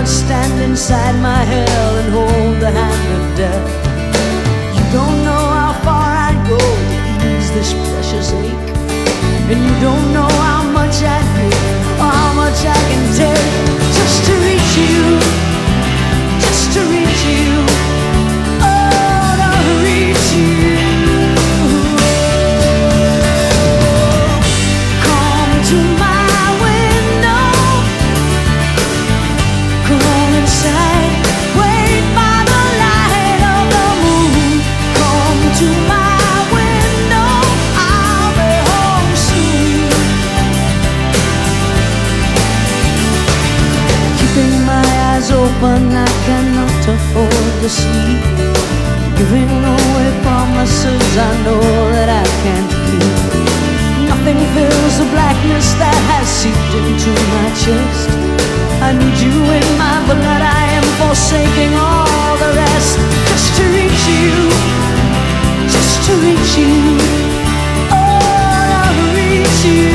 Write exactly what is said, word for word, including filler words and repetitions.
not stand inside my hell and hold the hand of death. You don't know how far I'd go to ease this precious ache, and you don't know how much I'd give or how much I can take just to reach you, just to reach you, oh, to reach you. Come to my window, come inside, wait by the light of the moon. Come to my window, I'll be home soon. Keeping my eyes open, I cannot afford to sleep. Giving away promises I know that I can't keep. Nothing fills the blackness that has seeped into my chest. I need you in my blood, I am forsaking all the rest. Just to reach you, just to reach you, oh, I'll reach you.